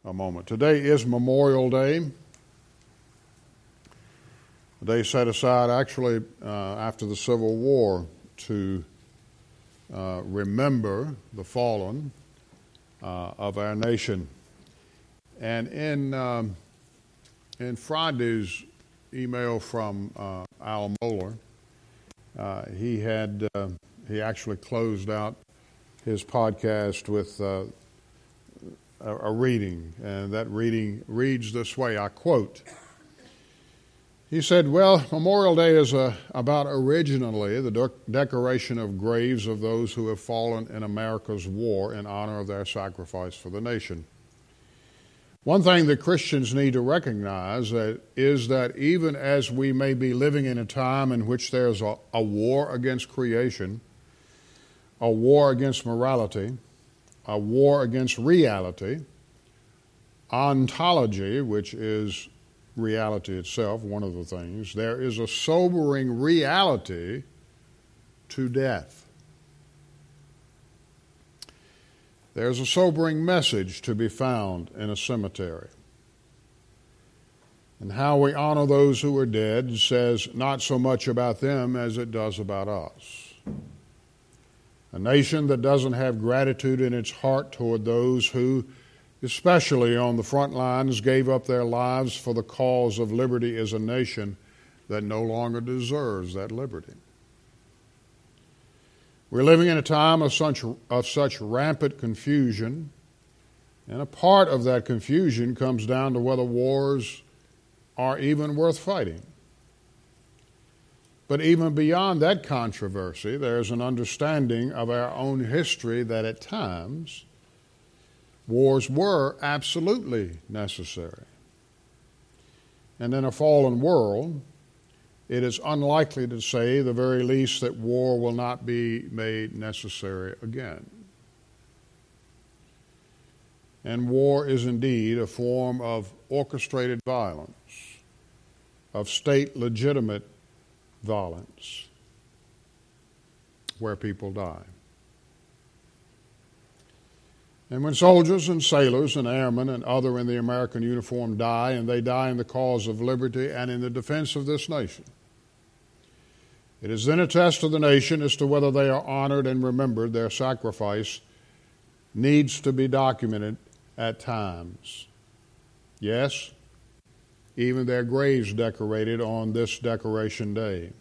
a moment. Today is Memorial Day. A day set aside actually after the Civil War to remember the fallen of our nation. And in Friday's email from Al Mohler, he actually closed out his podcast with a reading, and that reading reads this way, I quote. He said, well, Memorial Day is about originally the decoration of graves of those who have fallen in America's war in honor of their sacrifice for the nation. One thing that Christians need to recognize is that even as we may be living in a time in which there's a war against creation, a war against morality, a war against reality, ontology, which is reality itself, one of the things, there is a sobering reality to death. There's a sobering message to be found in a cemetery. And how we honor those who are dead says not so much about them as it does about us. A nation that doesn't have gratitude in its heart toward those who, especially on the front lines, gave up their lives for the cause of liberty is a nation that no longer deserves that liberty. We're living in a time of such rampant confusion, and a part of that confusion comes down to whether wars are even worth fighting. But even beyond that controversy, there's an understanding of our own history that at times wars were absolutely necessary. And in a fallen world, it is unlikely to say the very least that war will not be made necessary again. And war is indeed a form of orchestrated violence, of state legitimate violence, where people die. And when soldiers and sailors and airmen and other in the American uniform die, and they die in the cause of liberty and in the defense of this nation, it is then a test of the nation as to whether they are honored and remembered. Their sacrifice needs to be documented at times. Yes, even their graves decorated on this decoration day.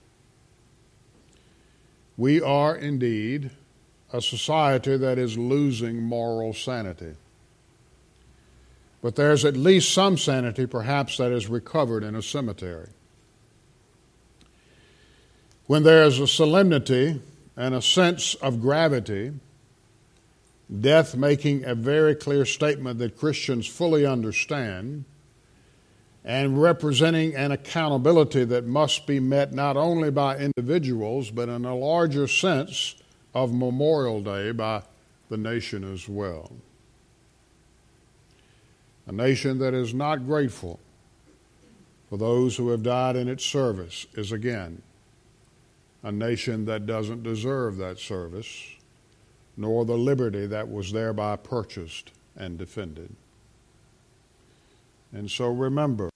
We are indeed a society that is losing moral sanity. But there's at least some sanity, perhaps, that is recovered in a cemetery. When there's a solemnity and a sense of gravity, death making a very clear statement that Christians fully understand, and representing an accountability that must be met not only by individuals, but in a larger sense of Memorial Day by the nation as well. A nation that is not grateful for those who have died in its service is again a nation that doesn't deserve that service, nor the liberty that was thereby purchased and defended. And so remember,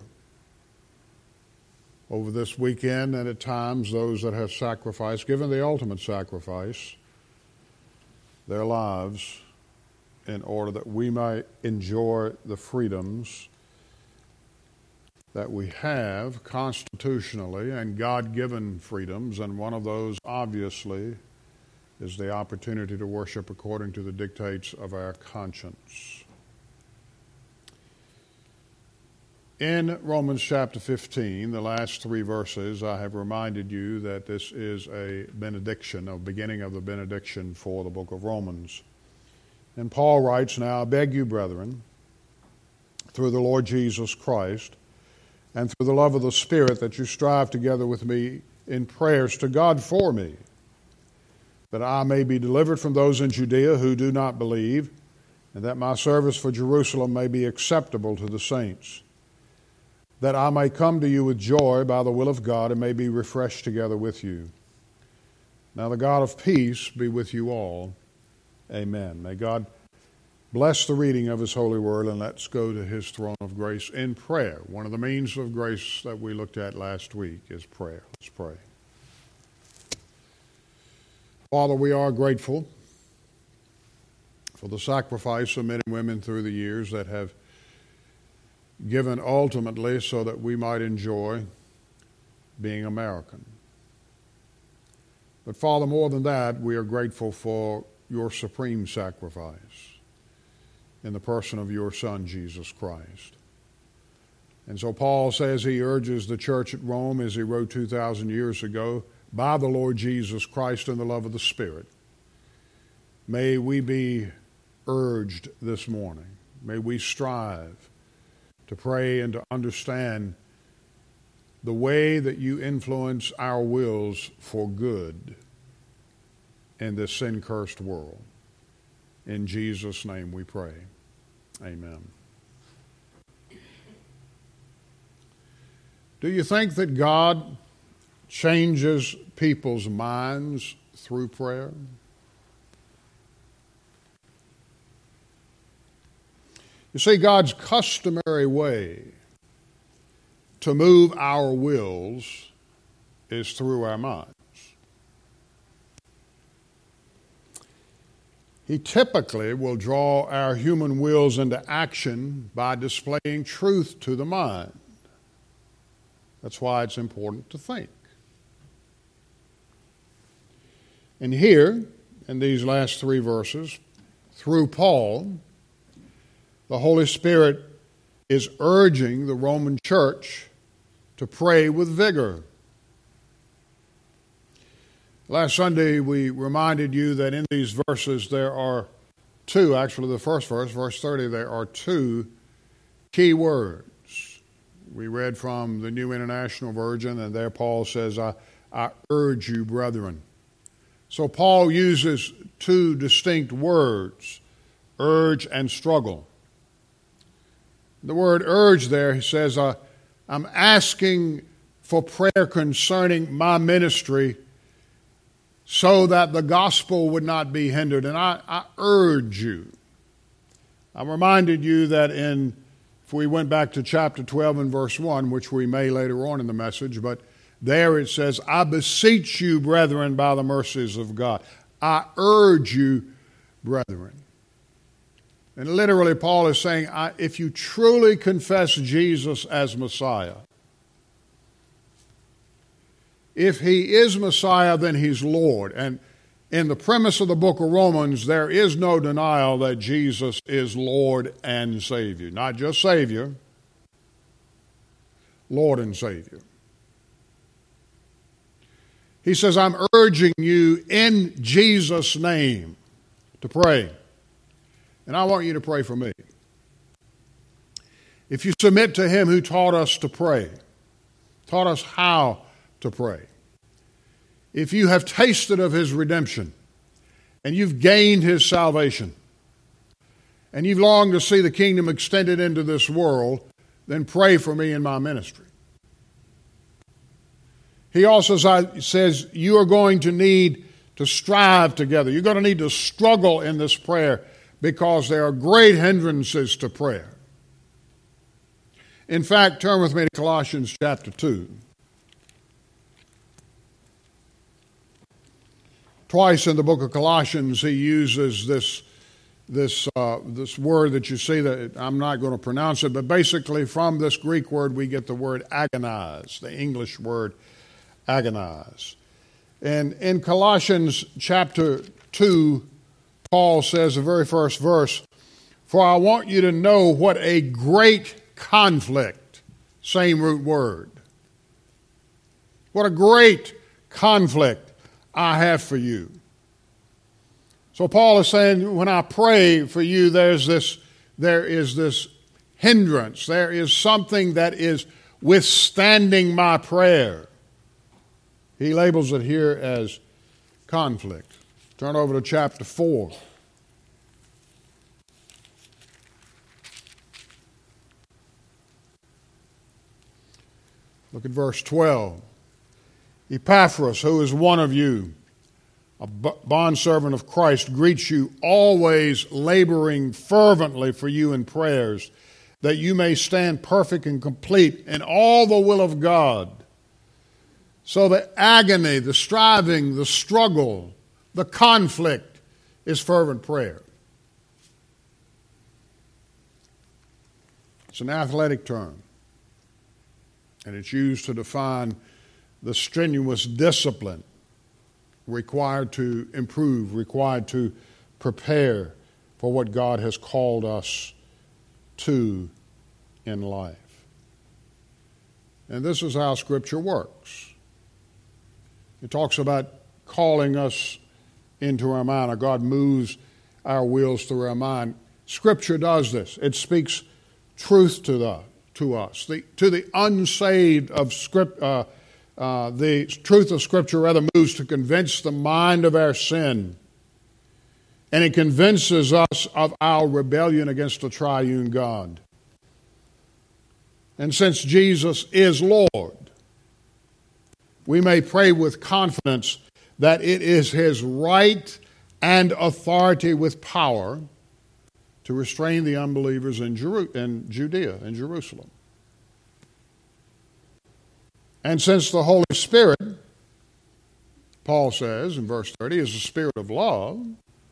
over this weekend and at times, those that have sacrificed, given the ultimate sacrifice, their lives in order that we might enjoy the freedoms that we have constitutionally and God-given freedoms, and one of those, obviously, is the opportunity to worship according to the dictates of our conscience. In Romans chapter 15, the last 3 verses, I have reminded you that this is a benediction, a beginning of the benediction for the book of Romans. And Paul writes, now I beg you, brethren, through the Lord Jesus Christ, and through the love of the Spirit, that you strive together with me in prayers to God for me, that I may be delivered from those in Judea who do not believe, and that my service for Jerusalem may be acceptable to the saints, that I may come to you with joy by the will of God and may be refreshed together with you. Now the God of peace be with you all. Amen. May God bless the reading of His holy word, and let's go to His throne of grace in prayer. One of the means of grace that we looked at last week is prayer. Let's pray. Father, we are grateful for the sacrifice of men and women through the years that have given ultimately so that we might enjoy being American. But Father, more than that, we are grateful for your supreme sacrifice in the person of your Son, Jesus Christ. And so Paul says he urges the church at Rome, as he wrote 2,000 years ago, by the Lord Jesus Christ and the love of the Spirit. May we be urged this morning. May we strive to pray and to understand the way that you influence our wills for good in this sin-cursed world. In Jesus' name we pray. Amen. Do you think that God changes people's minds through prayer? You see, God's customary way to move our wills is through our minds. He typically will draw our human wills into action by displaying truth to the mind. That's why it's important to think. And here, in these last three verses, through Paul, the Holy Spirit is urging the Roman church to pray with vigor. Last Sunday, we reminded you that in these verses there are two, actually the first verse, verse 30, there are two key words. We read from the New International Version, and there Paul says, I urge you, brethren. So Paul uses two distinct words, urge and struggle. The word urge there, he says, I'm asking for prayer concerning my ministry so that the gospel would not be hindered. And I urge you. I reminded you that if we went back to chapter 12 and verse 1, which we may later on in the message, but there it says, I beseech you, brethren, by the mercies of God. I urge you, brethren. And literally, Paul is saying, if you truly confess Jesus as Messiah, if he is Messiah, then he's Lord. And in the premise of the book of Romans, there is no denial that Jesus is Lord and Savior. Not just Savior, Lord and Savior. He says, I'm urging you in Jesus' name to pray. And I want you to pray for me. If you submit to him who taught us to pray, taught us how to pray, if you have tasted of his redemption and you've gained his salvation and you've longed to see the kingdom extended into this world, then pray for me in my ministry. He also says you are going to need to strive together. You're going to need to struggle in this prayer because there are great hindrances to prayer. In fact, turn with me to Colossians chapter 2. Twice in the book of Colossians, he uses this word that you see that I'm not going to pronounce it, but basically from this Greek word we get the word agonize, the English word agonize. And in Colossians chapter 2, Paul says, the very first verse, for I want you to know what a great conflict, same root word, what a great conflict I have for you. So Paul is saying, when I pray for you, there is this hindrance. There is something that is withstanding my prayer. He labels it here as conflict. Turn over to chapter 4. Look at verse 12. Epaphras, who is one of you, a bondservant of Christ, greets you, always laboring fervently for you in prayers, that you may stand perfect and complete in all the will of God. So the agony, the striving, the struggle, the conflict is fervent prayer. It's an athletic term, and it's used to define the strenuous discipline required to improve, required to prepare for what God has called us to in life. And this is how Scripture works. It talks about calling us into our mind, or God moves our wills through our mind. Scripture does this. It speaks truth to us. To the unsaved of Scripture, the truth of Scripture rather moves to convince the mind of our sin. And it convinces us of our rebellion against the triune God. And since Jesus is Lord, we may pray with confidence that it is His right and authority with power to restrain the unbelievers in Judea and Jerusalem. And since the Holy Spirit, Paul says in verse 30, is the Spirit of love,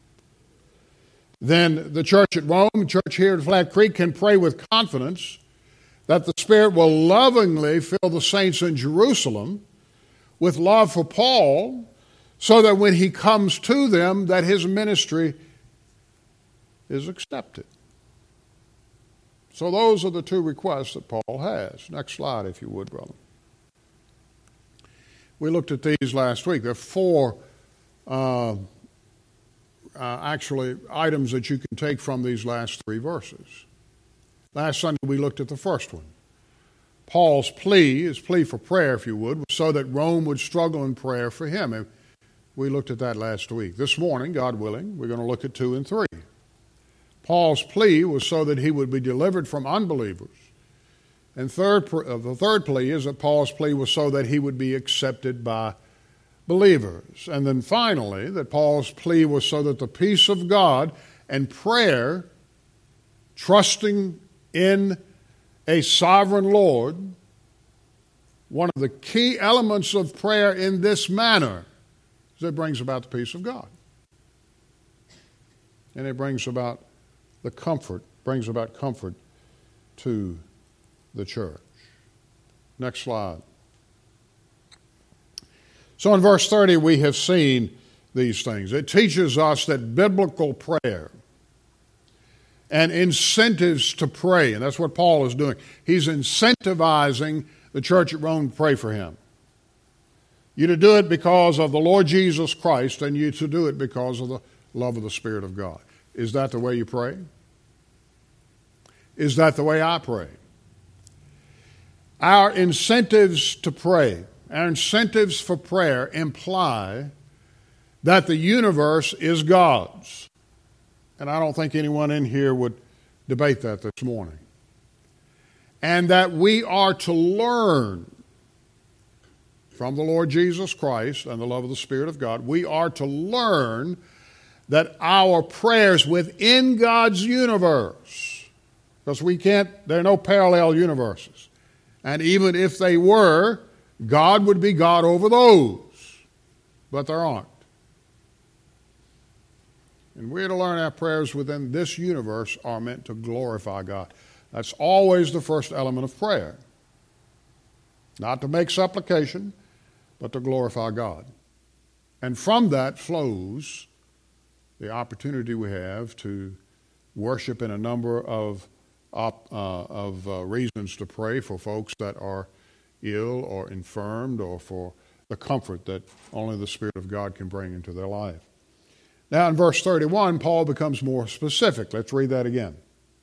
then the church at Rome, church here at Flat Creek, can pray with confidence that the Spirit will lovingly fill the saints in Jerusalem with love for Paul, so that when he comes to them, that his ministry is accepted. So those are the two requests that Paul has. Next slide, if you would, brother. We looked at these last week. There are four actually items that you can take from these last three verses. Last Sunday we looked at the first one. Paul's plea, his plea for prayer, if you would, was so that Rome would struggle in prayer for him. And we looked at that last week. This morning, God willing, we're going to look at 2 and 3. Paul's plea was so that he would be delivered from unbelievers. And the third plea is that Paul's plea was so that he would be accepted by believers. And then finally, that Paul's plea was so that the peace of God and prayer, trusting in a sovereign Lord, one of the key elements of prayer in this manner is that it brings about the peace of God. And it brings about comfort to the church. Next slide. So in verse 30, we have seen these things. It teaches us that biblical prayer and incentives to pray, and that's what Paul is doing. He's incentivizing the church at Rome to pray for him. You to do it because of the Lord Jesus Christ, and you to do it because of the love of the Spirit of God. Is that the way you pray? Is that the way I pray? Our incentives to pray, our incentives for prayer imply that the universe is God's. And I don't think anyone in here would debate that this morning. And that we are to learn from the Lord Jesus Christ and the love of the Spirit of God, we are to learn that our prayers within God's universe, because there are no parallel universes. And even if they were, God would be God over those. But there aren't. And we're to learn our prayers within this universe are meant to glorify God. That's always the first element of prayer. Not to make supplication, but to glorify God. And from that flows the opportunity we have to worship in a number of reasons to pray for folks that are ill or infirmed, or for the comfort that only the Spirit of God can bring into their life. Now in verse 31, Paul becomes more specific. Let's read that again.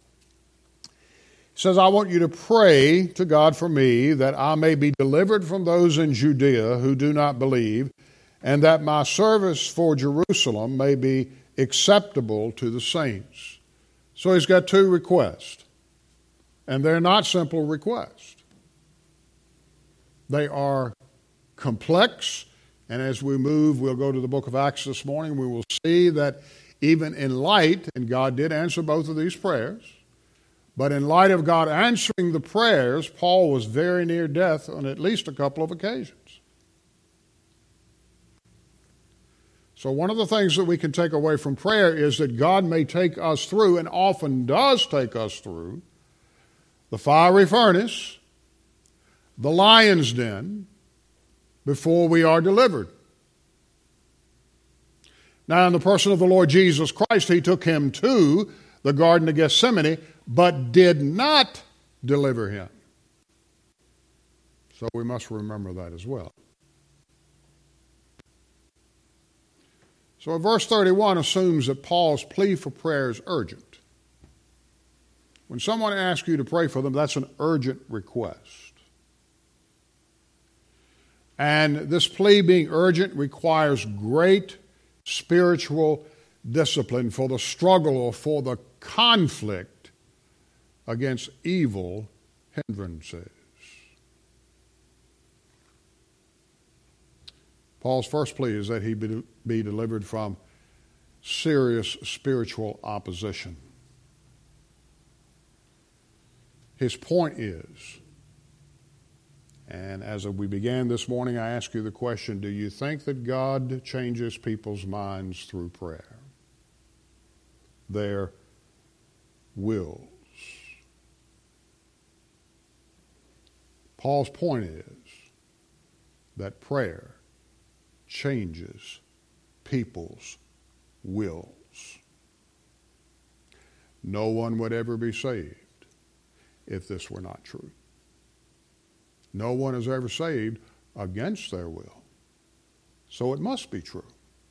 He says, I want you to pray to God for me, that I may be delivered from those in Judea who do not believe, and that my service for Jerusalem may be acceptable to the saints. So he's got two requests. And they're not simple requests. They are complex, And as we move, we'll go to the book of Acts this morning. We will see that even in light, and God did answer both of these prayers, but in light of God answering the prayers, Paul was very near death on at least a couple of occasions. So one of the things that we can take away from prayer is that God may take us through, and often does take us through, the fiery furnace, the lion's den, before we are delivered. Now, in the person of the Lord Jesus Christ, he took him to the Garden of Gethsemane, but did not deliver him. So we must remember that as well. So verse 31 assumes that Paul's plea for prayer is urgent. When someone asks you to pray for them, that's an urgent request. And this plea being urgent requires great spiritual discipline for the struggle or for the conflict against evil hindrances. Paul's first plea is that he be delivered from serious spiritual opposition. His point is, and as we began this morning, I asked you the question, do you think that God changes people's minds through prayer? Their wills. Paul's point is that prayer changes people's wills. No one would ever be saved if this were not true. No one is ever saved against their will. So it must be true.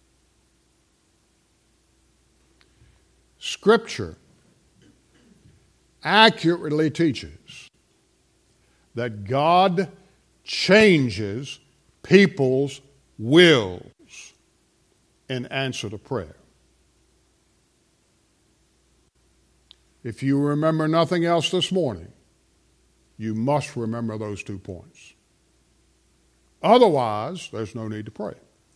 Scripture accurately teaches that God changes people's wills in answer to prayer. If you remember nothing else this morning, you must remember those 2 points. Otherwise, there's no need to pray.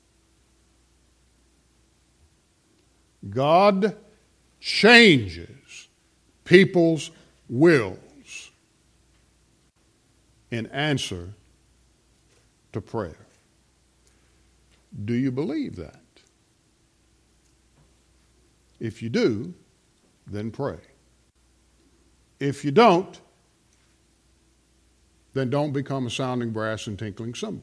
God changes people's wills in answer to prayer. Do you believe that? If you do, then pray. If you don't, then don't become a sounding brass and tinkling cymbal.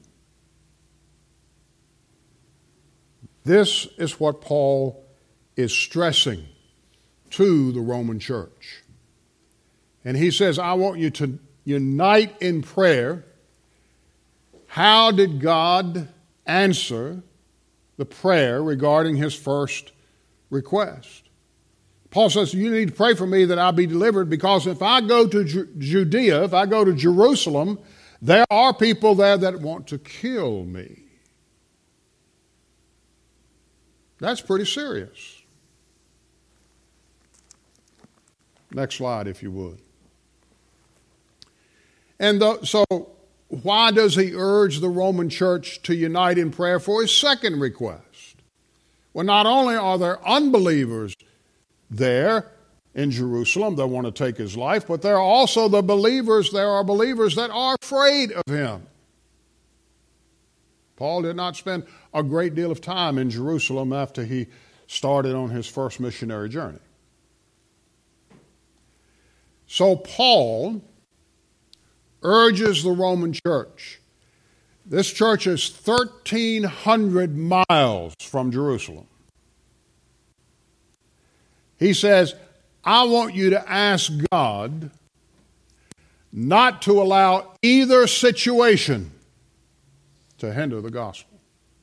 This is what Paul is stressing to the Roman church. And he says, I want you to unite in prayer. How did God answer the prayer regarding his first request? Paul says, you need to pray for me that I be delivered, because if I go to Judea, if I go to Jerusalem, there are people there that want to kill me. That's pretty serious. Next slide, if you would. And so why does he urge the Roman church to unite in prayer for his second request? Well, not only are there unbelievers there in Jerusalem that want to take his life, but there are also the believers. There are believers that are afraid of him. Paul did not spend a great deal of time in Jerusalem after he started on his first missionary journey. So Paul urges the Roman church. This church is 1,300 miles from Jerusalem. He says, I want you to ask God not to allow either situation to hinder the gospel.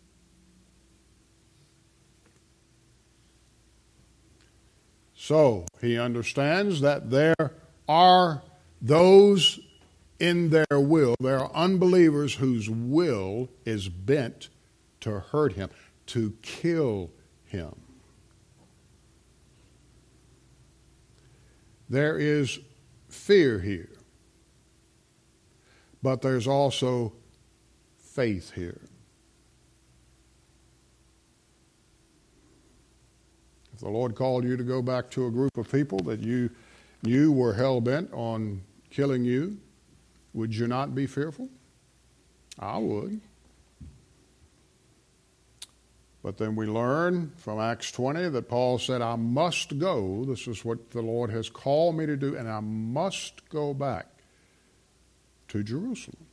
So he understands that there are those in their will, there are unbelievers whose will is bent to hurt him, to kill him. There is fear here, but there's also faith here. If the Lord called you to go back to a group of people that you knew were hell-bent on killing you, would you not be fearful? I would. But then we learn from Acts 20 that Paul said, I must go. This is what the Lord has called me to do, and I must go back to Jerusalem.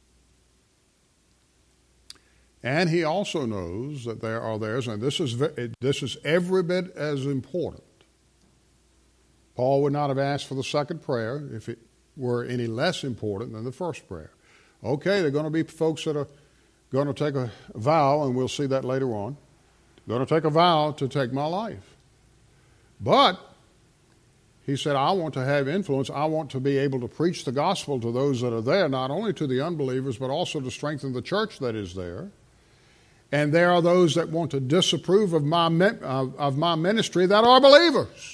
And he also knows that there are theirs, and this is every bit as important. Paul would not have asked for the second prayer if it were any less important than the first prayer. Okay, there are going to be folks that are going to take a vow, and we'll see that later on. Going to take a vow to take my life. But he said, I want to have influence. I want to be able to preach the gospel to those that are there, not only to the unbelievers, but also to strengthen the church that is there. And there are those that want to disapprove of my ministry that are believers.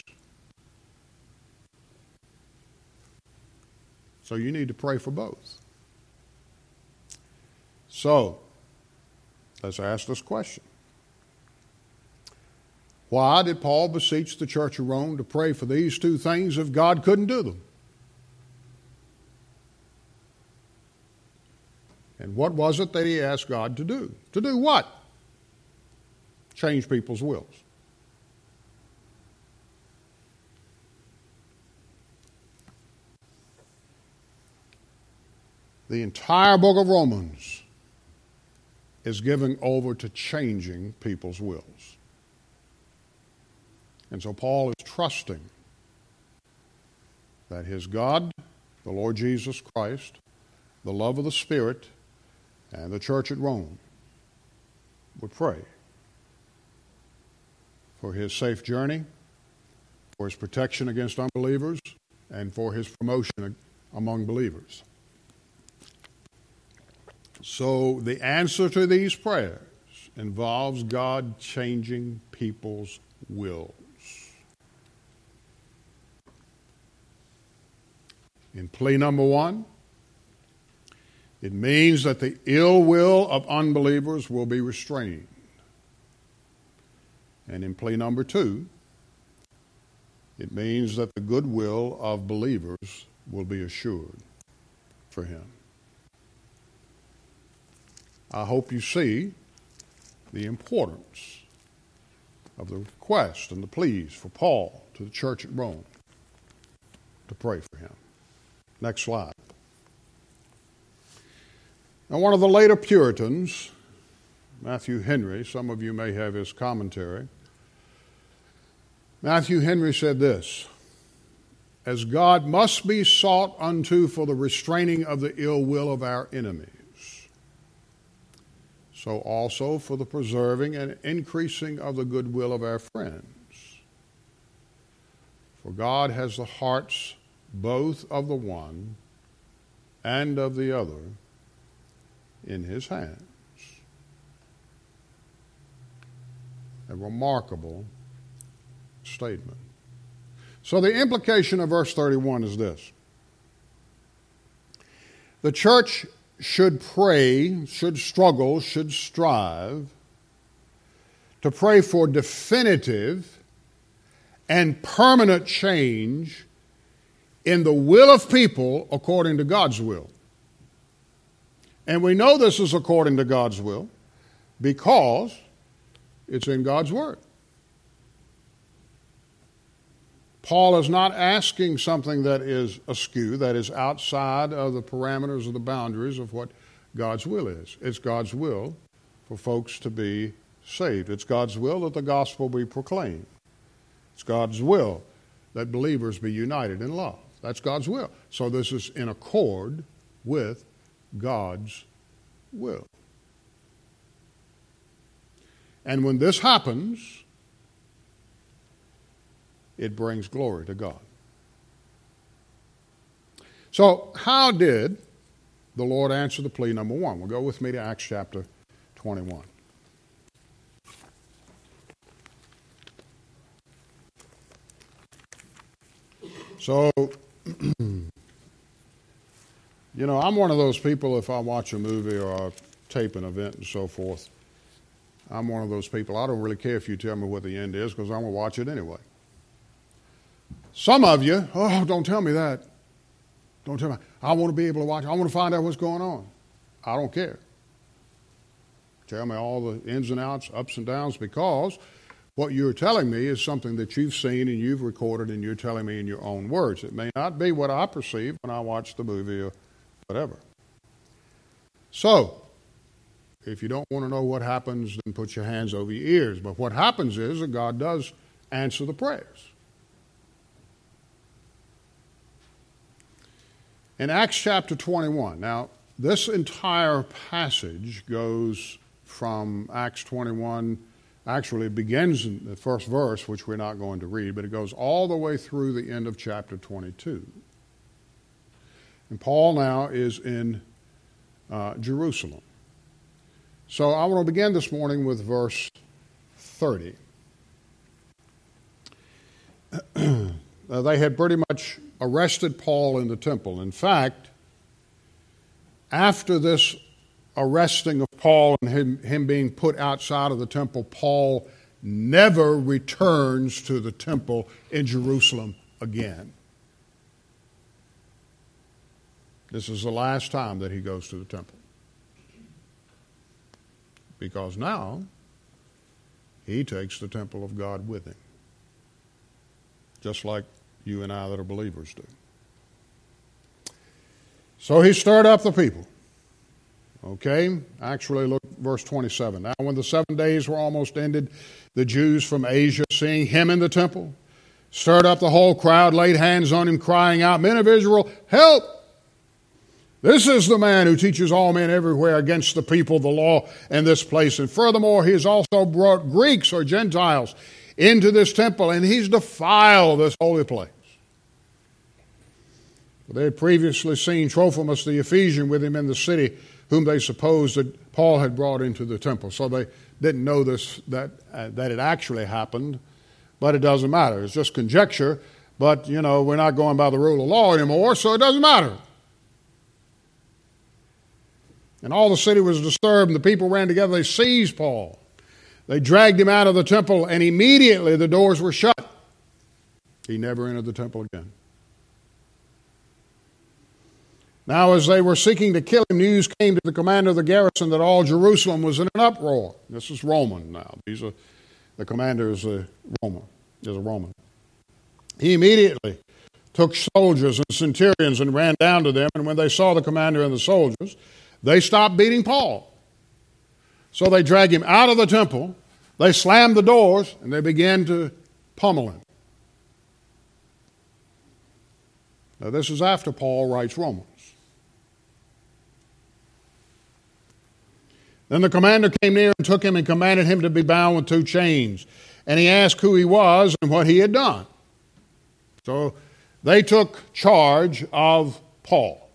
So you need to pray for both. So, let's ask this question. Why did Paul beseech the church of Rome to pray for these two things if God couldn't do them? And what was it that he asked God to do? To do what? Change people's wills. The entire book of Romans is given over to changing people's wills. And so Paul is trusting that his God, the Lord Jesus Christ, the love of the Spirit, and the church at Rome would pray for his safe journey, for his protection against unbelievers, and for his promotion among believers. So the answer to these prayers involves God changing people's wills. In plea number one, it means that the ill will of unbelievers will be restrained. And in plea number two, it means that the goodwill of believers will be assured for him. I hope you see the importance of the request and the pleas for Paul to the church at Rome to pray for him. Next slide. Now, one of the later Puritans, Matthew Henry, some of you may have his commentary. Matthew Henry said this: as God must be sought unto for the restraining of the ill will of our enemies, so also for the preserving and increasing of the goodwill of our friends. For God has the hearts both of the one and of the other in his hands. A remarkable statement. So the implication of verse 31 is this: the church should pray, should struggle, should strive to pray for definitive and permanent change in the will of people according to God's will. And we know this is according to God's will because it's in God's Word. Paul is not asking something that is askew, that is outside of the parameters of the boundaries of what God's will is. It's God's will for folks to be saved. It's God's will that the gospel be proclaimed. It's God's will that believers be united in love. That's God's will. So this is in accord with God's will. And when this happens, it brings glory to God. So how did the Lord answer the plea number one? Well, go with me to Acts chapter 21. So, I'm one of those people, if I watch a movie or I tape an event and so forth, I'm one of those people. I don't really care if you tell me what the end is because I'm going to watch it anyway. Some of you, oh, don't tell me that. Don't tell me. I want to be able to watch. I want to find out what's going on. I don't care. Tell me all the ins and outs, ups and downs, because what you're telling me is something that you've seen and you've recorded and you're telling me in your own words. It may not be what I perceive when I watch the movie or whatever. So, if you don't want to know what happens, then put your hands over your ears. But what happens is that God does answer the prayers. In Acts chapter 21, now this entire passage goes from Acts 21, actually it begins in the first verse, which we're not going to read, but it goes all the way through the end of chapter 22. And Paul now is in Jerusalem. So I want to begin this morning with verse 30. They had pretty much arrested Paul in the temple. In fact, after this arresting of Paul and him being put outside of the temple, Paul never returns to the temple in Jerusalem again. This is the last time that he goes to the temple. Because now he takes the temple of God with him. Just like you and I that are believers do. So he stirred up the people. Okay, actually look at verse 27. Now when the 7 days were almost ended, the Jews from Asia, seeing him in the temple, stirred up the whole crowd, laid hands on him, crying out, "Men of Israel, help! This is the man who teaches all men everywhere against the people, the law, and this place. And furthermore, he has also brought Greeks or Gentiles into this temple, and he's defiled this holy place." They had previously seen Trophimus the Ephesian with him in the city, whom they supposed that Paul had brought into the temple. So they didn't know this that it actually happened, but it doesn't matter. It's just conjecture, but, we're not going by the rule of law anymore, so it doesn't matter. And all the city was disturbed, and the people ran together. They seized Paul. They dragged him out of the temple, and immediately the doors were shut. He never entered the temple again. Now, as they were seeking to kill him, news came to the commander of the garrison that all Jerusalem was in an uproar. This is Roman now. The commander is a Roman. He immediately took soldiers and centurions and ran down to them, and when they saw the commander and the soldiers, they stopped beating Paul. So they dragged him out of the temple, they slammed the doors, and they began to pummel him. Now this is after Paul writes Romans. Then the commander came near and took him and commanded him to be bound with 2 chains. And he asked who he was and what he had done. So they took charge of Paul.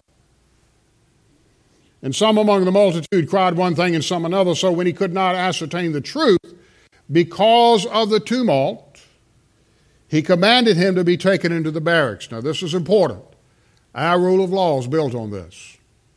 And some among the multitude cried one thing and some another. So when he could not ascertain the truth, because of the tumult, he commanded him to be taken into the barracks. Now this is important. Our rule of law is built on this.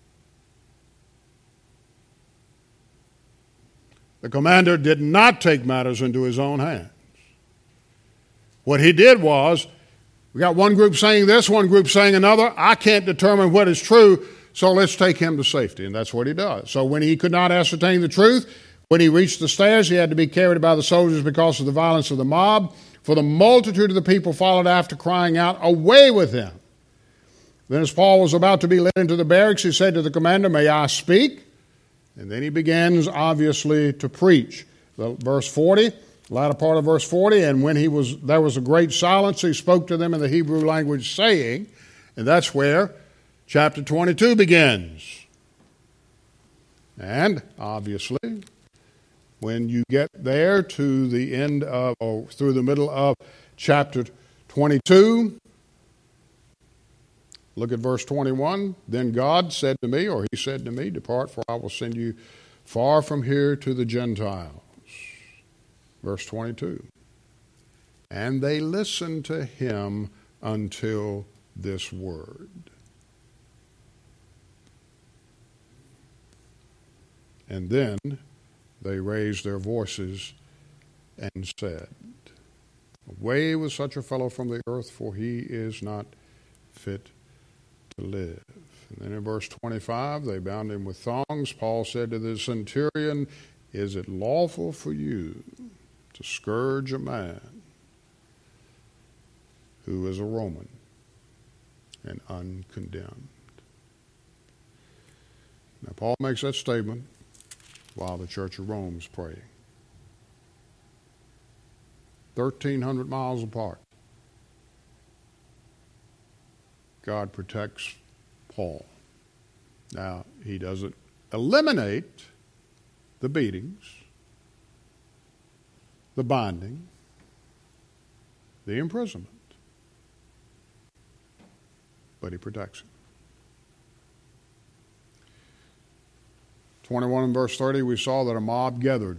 The commander did not take matters into his own hands. What he did was, we got one group saying this, one group saying another. I can't determine what is true, so let's take him to safety. And that's what he does. So when he could not ascertain the truth, when he reached the stairs, he had to be carried by the soldiers because of the violence of the mob. For the multitude of the people followed after, crying out, "Away with him!" Then as Paul was about to be led into the barracks, he said to the commander, "May I speak?" And then he begins, obviously, to preach. Verse 40, latter part of verse 40, and when there was a great silence, he spoke to them in the Hebrew language, saying, and that's where chapter 22 begins. And, obviously, when you get there to the end of, or through the middle of chapter 22, look at verse 21. Then God said to me, or he said to me, "Depart, for I will send you far from here to the Gentiles." Verse 22. And they listened to him until this word. And then they raised their voices and said, "Away with such a fellow from the earth, for he is not fit to live." And then in verse 25, they bound him with thongs. Paul said to the centurion, "Is it lawful for you to scourge a man who is a Roman and uncondemned?" Now, Paul makes that statement while the Church of Rome is praying. 1,300 miles apart. God protects Paul. Now, he doesn't eliminate the beatings, the binding, the imprisonment, but he protects him. 21 and verse 30, we saw that a mob gathered.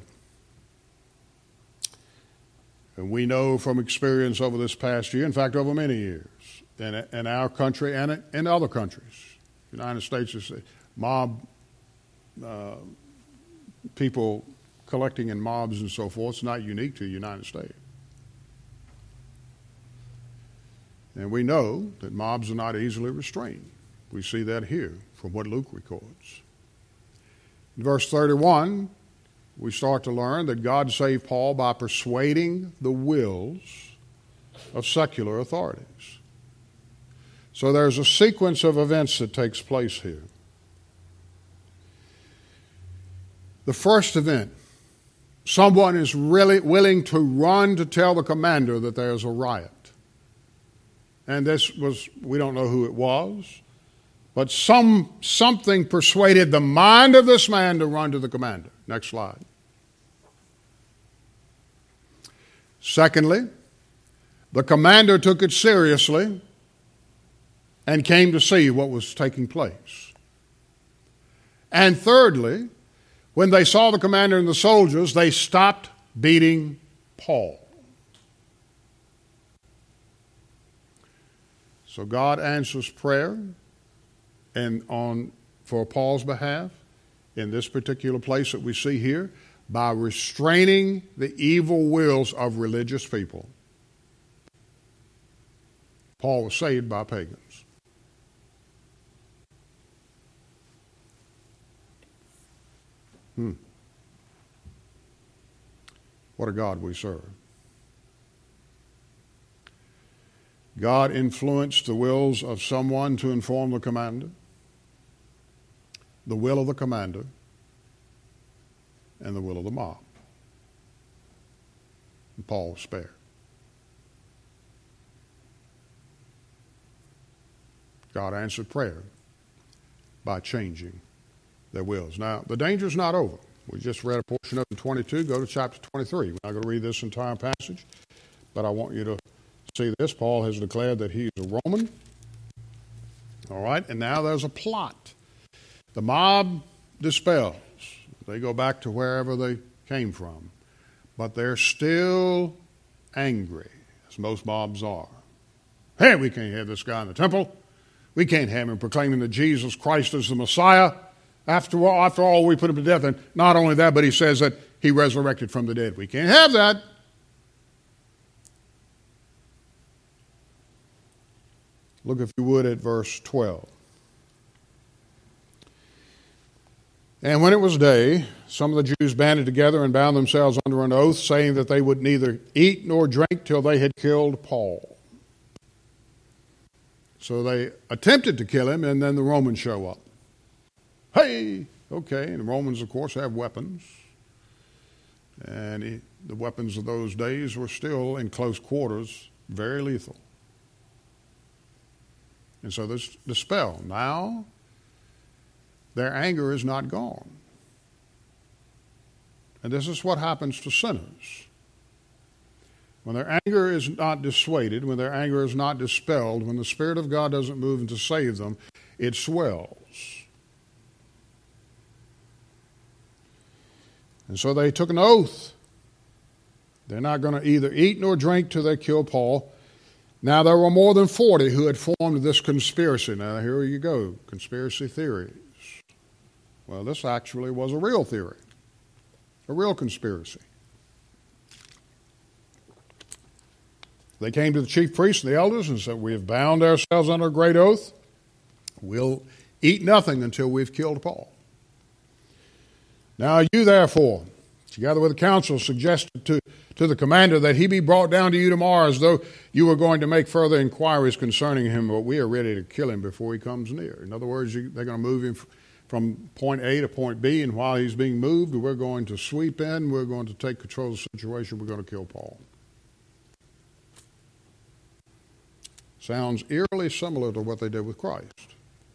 And we know from experience over this past year, in fact, over many years, in our country and in other countries, the United States is mob people collecting in mobs and so forth. It's not unique to the United States. And we know that mobs are not easily restrained. We see that here from what Luke records. In verse 31, we start to learn that God saved Paul by persuading the wills of secular authorities. So there's a sequence of events that takes place here. The first event, someone is really willing to run to tell the commander that there's a riot. And this was, we don't know who it was, but something persuaded the mind of this man to run to the commander. Next slide. Secondly, the commander took it seriously and came to see what was taking place. And thirdly, when they saw the commander and the soldiers, they stopped beating Paul. So God answers prayer for Paul's behalf in this particular place that we see here by restraining the evil wills of religious people. Paul was saved by pagans. What a God we serve. God influenced the wills of someone to inform the commander, the will of the commander, and the will of the mob. And Paul was spared. God answered prayer by changing their wills. Now, the danger is not over. We just read a portion of it in 22. Go to chapter 23. We're not going to read this entire passage, but I want you to see this. Paul has declared that he's a Roman. All right, and now there's a plot. The mob dispels. They go back to wherever they came from. But they're still angry, as most mobs are. Hey, we can't have this guy in the temple. We can't have him proclaiming that Jesus Christ is the Messiah. After all, we put him to death. And not only that, but he says that he resurrected from the dead. We can't have that. Look, if you would, at verse 12. And when it was day, some of the Jews banded together and bound themselves under an oath, saying that they would neither eat nor drink till they had killed Paul. So they attempted to kill him, and then the Romans show up. Hey! Okay, and the Romans, of course, have weapons. And the weapons of those days were still, in close quarters, very lethal. And so there's the spell. Now, their anger is not gone. And this is what happens to sinners. When their anger is not dissuaded, when their anger is not dispelled, when the Spirit of God doesn't move in to save them, it swells. And so they took an oath. They're not going to either eat nor drink till they kill Paul. Now, there were more than 40 who had formed this conspiracy. Now, here you go, conspiracy theories. Well, this actually was a real theory. A real conspiracy. They came to the chief priests and the elders and said, "We have bound ourselves under a great oath. We'll eat nothing until we've killed Paul. Now you therefore, together with the council, suggested to the commander that he be brought down to you tomorrow as though you were going to make further inquiries concerning him, but we are ready to kill him before he comes near." In other words, they're going to move him from point A to point B, and while he's being moved, we're going to sweep in, we're going to take control of the situation, we're going to kill Paul. Sounds eerily similar to what they did with Christ.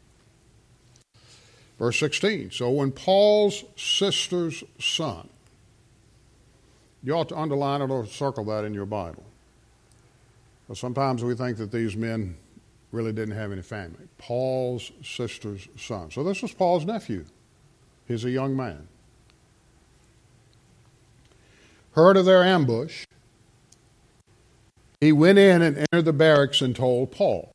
Verse 16, so when Paul's sister's son, you ought to underline it or circle that in your Bible. But sometimes we think that these men really didn't have any family. Paul's sister's son. So this was Paul's nephew. He's a young man. Heard of their ambush. He went in and entered the barracks and told Paul.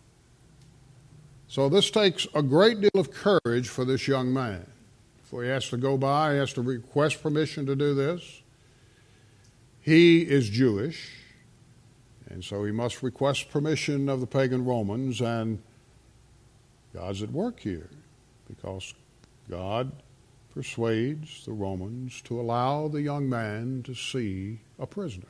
So this takes a great deal of courage for this young man. Before he has to go by, he has to request permission to do this. He is Jewish, and so he must request permission of the pagan Romans, and God's at work here because God persuades the Romans to allow the young man to see a prisoner.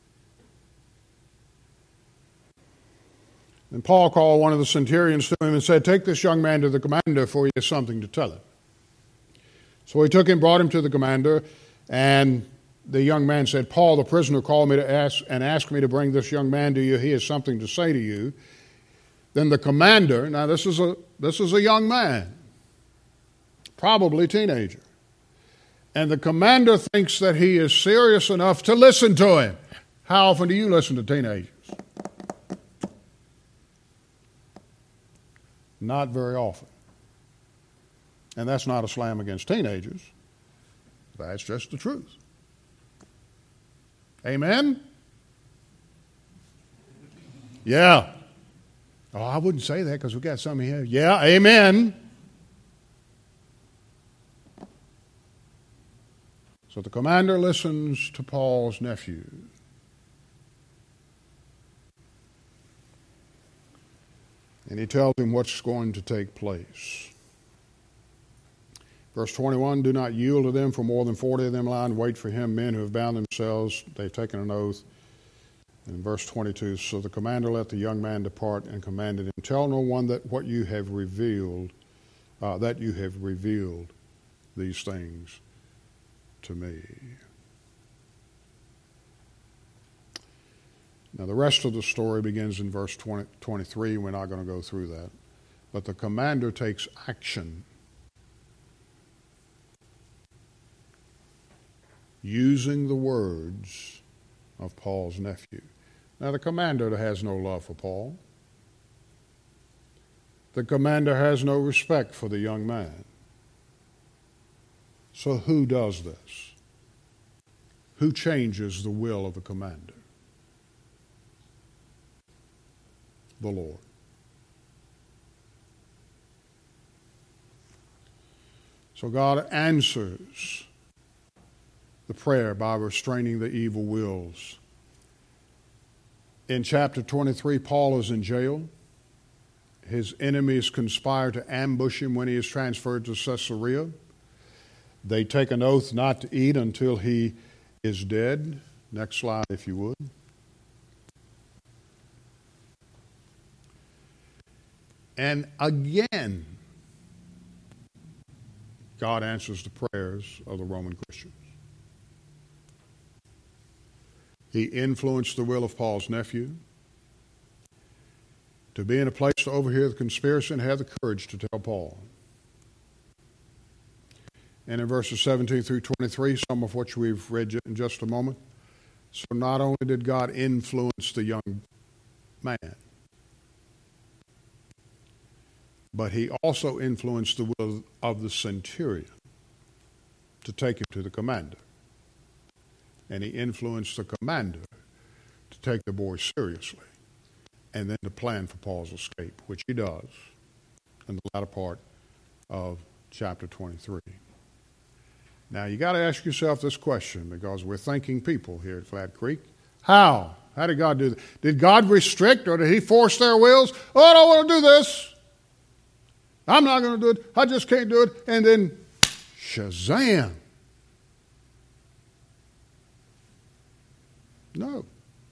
And Paul called one of the centurions to him and said, "Take this young man to the commander, for he has something to tell him." So he took him, brought him to the commander, and the young man said, "Paul, the prisoner, called me to ask me to bring this young man to you. He has something to say to you." Then the commander, now this is a young man, probably teenager, and the commander thinks that he is serious enough to listen to him. How often do you listen to teenagers? Not very often. And that's not a slam against teenagers. That's just the truth. Amen? Yeah. Oh, I wouldn't say that because we got some here. Yeah, amen. So the commander listens to Paul's nephew. And he tells him what's going to take place. Verse 21, do not yield to them, for more than 40 of them lie and wait for him, men who have bound themselves. They've taken an oath. And verse 22, so the commander let the young man depart and commanded him, tell no one that what you have revealed, these things to me. Now, the rest of the story begins in verse 23. We're not going to go through that. But the commander takes action using the words of Paul's nephew. Now, the commander has no love for Paul. The commander has no respect for the young man. So who does this? Who changes the will of the commander? The Lord. So God answers the prayer by restraining the evil wills. In chapter 23, Paul is in jail. His enemies conspire to ambush him when he is transferred to Caesarea. They take an oath not to eat until he is dead. Next slide, if you would. And again, God answers the prayers of the Roman Christians. He influenced the will of Paul's nephew to be in a place to overhear the conspiracy and have the courage to tell Paul. And in verses 17 through 23, some of which we've read in just a moment. So not only did God influence the young man, but he also influenced the will of the centurion to take him to the commander. And he influenced the commander to take the boy seriously and then to plan for Paul's escape, which he does in the latter part of chapter 23. Now, you got to ask yourself this question, because we're thinking people here at Flat Creek. How? How did God do that? Did God restrict, or did He force their wills? Oh, I don't want to do this. I'm not going to do it. I just can't do it. And then, shazam. No.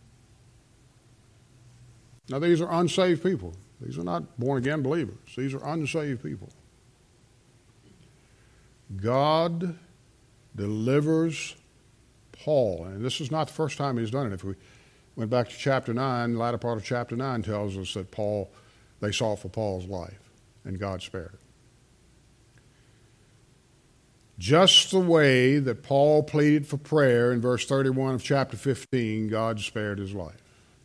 Now, these are unsaved people. These are not born-again believers. These are unsaved people. God delivers Paul. And this is not the first time He's done it. If we went back to chapter 9, the latter part of chapter 9 tells us that they sought for Paul's life, and God spared it. Just the way that Paul pleaded for prayer in verse 31 of chapter 15, God spared his life.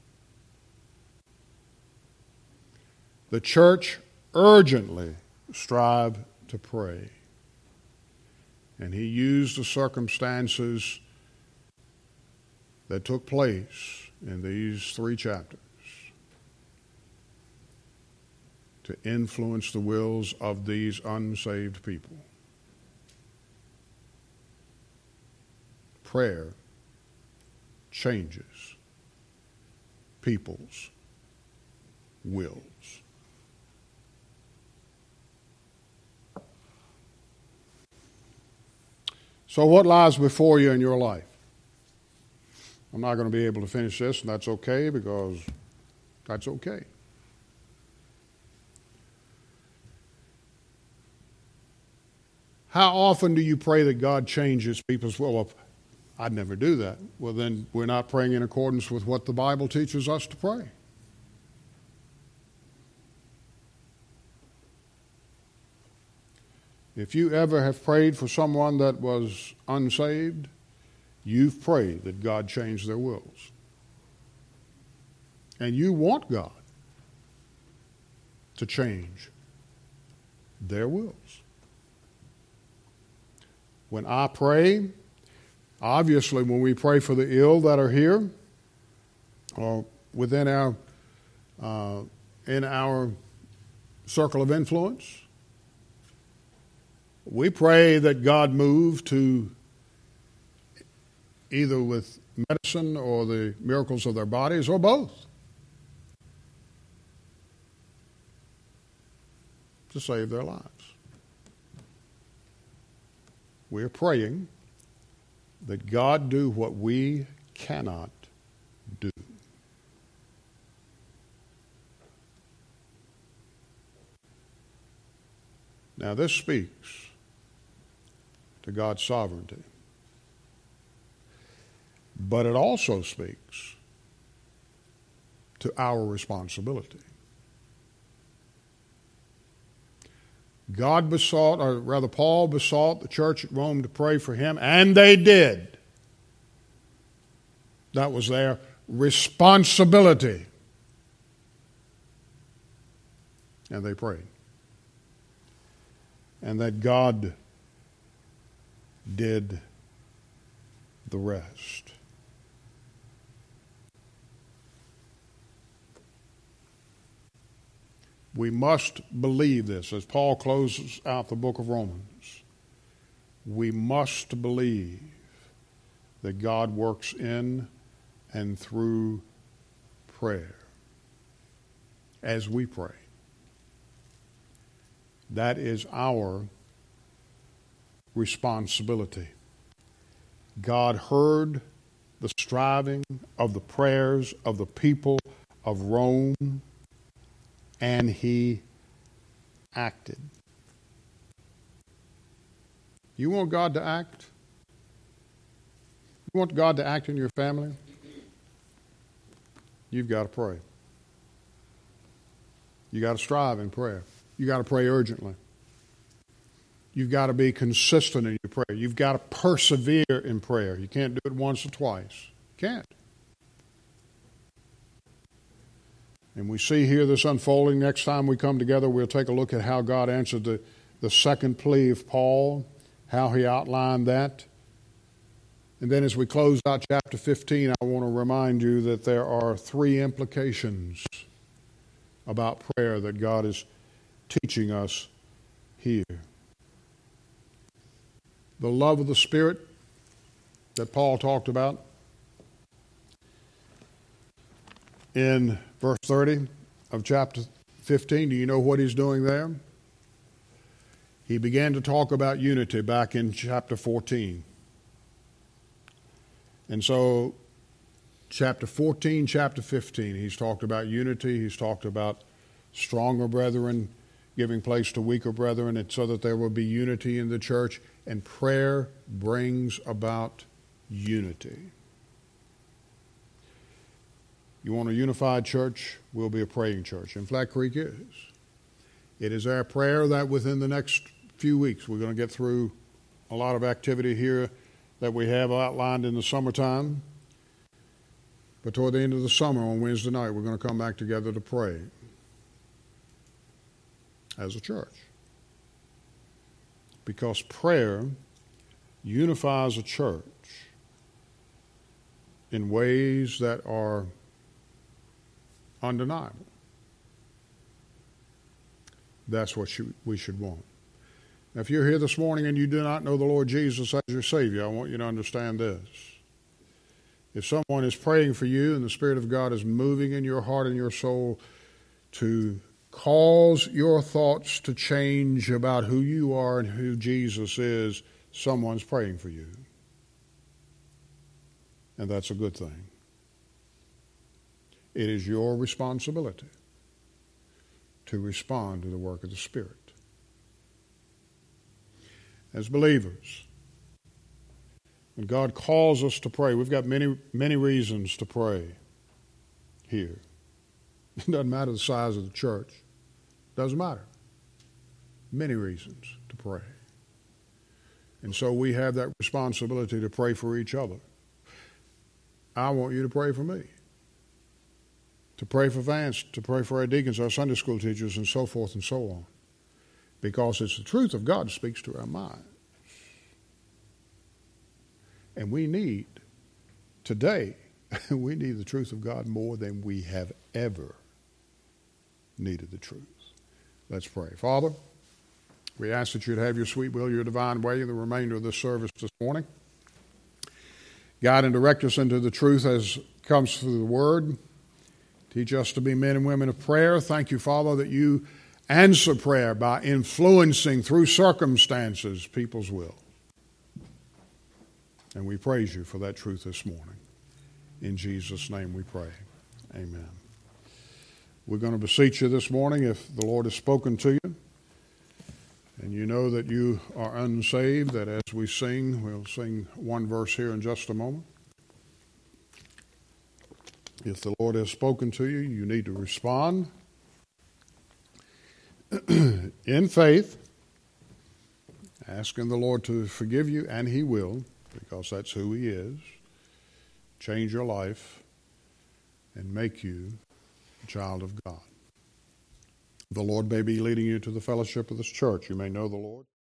The church urgently strived to pray. And he used the circumstances that took place in these 3 chapters to influence the wills of these unsaved people. Prayer changes people's wills. So what lies before you in your life? I'm not going to be able to finish this, and that's okay, because that's okay. How often do you pray that God changes people's will? Well, I'd never do that. Well, then we're not praying in accordance with what the Bible teaches us to pray. If you ever have prayed for someone that was unsaved, you've prayed that God change their wills. And you want God to change their wills. When I pray, obviously when we pray for the ill that are here, or within in our circle of influence, we pray that God move to either with medicine or the miracles of their bodies, or both, to save their lives. We're praying that God do what we cannot do. Now, this speaks to God's sovereignty. But it also speaks to our responsibility. God besought, or rather Paul besought the church at Rome to pray for him, and they did. That was their responsibility. And they prayed. And that God did the rest. We must believe this. As Paul closes out the book of Romans, we must believe that God works in and through prayer as we pray. That is our responsibility. God heard the striving of the prayers of the people of Rome, and He acted. You want God to act? You want God to act in your family? You've got to pray. You got to strive in prayer. You got to pray urgently. You've got to be consistent in your prayer. You've got to persevere in prayer. You can't do it once or twice. You can't. And we see here this unfolding. Next time we come together, we'll take a look at how God answered the second plea of Paul, how he outlined that. And then as we close out chapter 15, I want to remind you that there are 3 implications about prayer that God is teaching us here. the love of the Spirit that Paul talked about in verse 30 of chapter 15. Do you know what he's doing there? He began to talk about unity back in chapter 14. And so chapter 14, chapter 15, he's talked about unity. He's talked about stronger brethren giving place to weaker brethren, and so that there will be unity in the church. And prayer brings about unity. You want a unified church? We'll be a praying church. And Flat Creek is. It is our prayer that within the next few weeks we're going to get through a lot of activity here that we have outlined in the summertime. But toward the end of the summer on Wednesday night, we're going to come back together to pray as a church. Because prayer unifies a church in ways that are undeniable. That's what we should want. Now, if you're here this morning and you do not know the Lord Jesus as your Savior, I want you to understand this. If someone is praying for you and the Spirit of God is moving in your heart and your soul to cause your thoughts to change about who you are and who Jesus is, someone's praying for you. And that's a good thing. It is your responsibility to respond to the work of the Spirit. As believers, when God calls us to pray, we've got many reasons to pray here. It doesn't matter the size of the church. It doesn't matter. Many reasons to pray. And so we have that responsibility to pray for each other. I want you to pray for me. To pray for Vance, to pray for our deacons, our Sunday school teachers, and so forth and so on. Because it's the truth of God that speaks to our minds. And we need, today, we need the truth of God more than we have ever needed the truth. Let's pray. Father, we ask that you'd have your sweet will, your divine way in the remainder of this service this morning. Guide and direct us into the truth as comes through the Word. Teach us to be men and women of prayer. Thank you, Father, that you answer prayer by influencing through circumstances people's will. And we praise you for that truth this morning. In Jesus' name we pray. Amen. We're going to beseech you this morning, if the Lord has spoken to you, and you know that you are unsaved, that as we sing, we'll sing one verse here in just a moment. If the Lord has spoken to you, you need to respond in faith, asking the Lord to forgive you, and He will, because that's who He is, change your life, and make you a child of God. The Lord may be leading you to the fellowship of this church. You may know the Lord.